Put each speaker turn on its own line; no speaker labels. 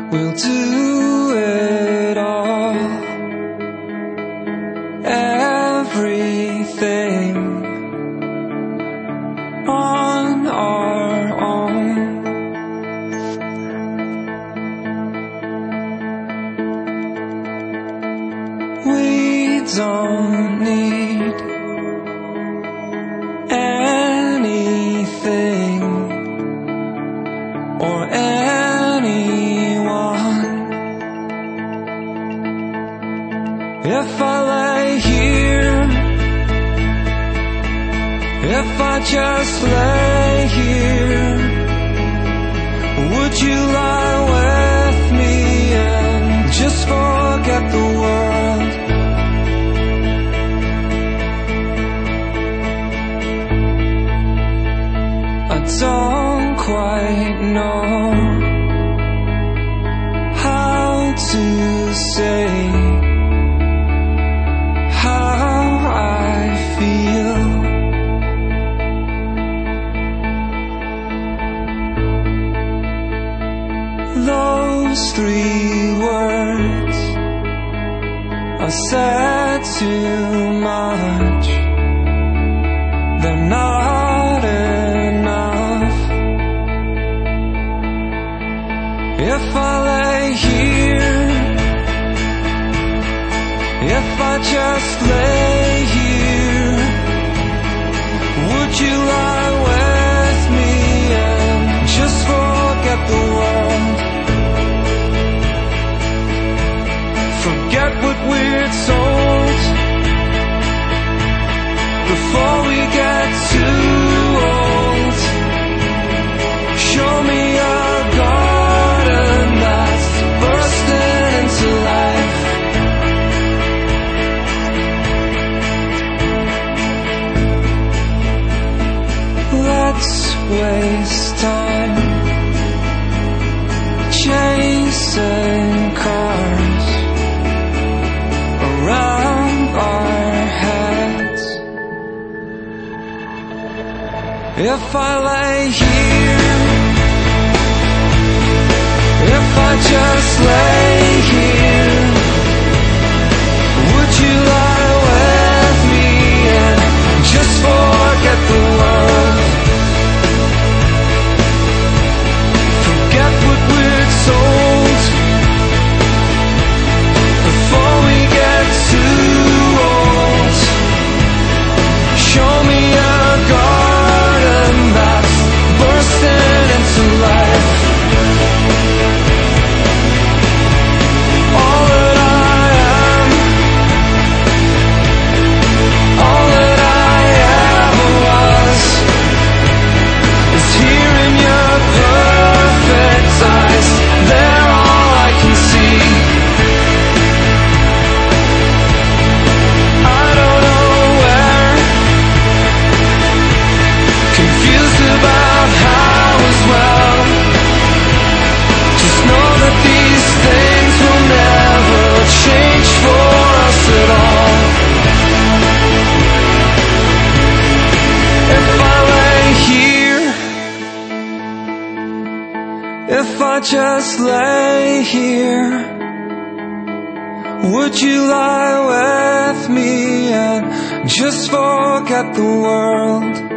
we'll do it all. Everything on our own. We don't need anything or anyone. If I lay here, if I just lay here, would you lie with me and just forget the world? I don't quite know how to say how I feel. Those 3 words I said too much. They're not enough. If I lay here, if I just lay here, would you lie with me and just forget the world? Forget what we're told before we get too old. Show me a garden that's bursting into life. Let's waste time chasing cars around our heads. If I lay here, if I just lay here, would you lie with me and just forget the world? Forget what we're told before we get too old. Show me a garden that's bursting into life. All that I am, all that I ever was, is here in your perfect eyes. They're all I can see. I don't know where, confused about how as well. Just know that these things will never change for us at all. If I lay here, if I just lay here, would you lie with me and just forget the world?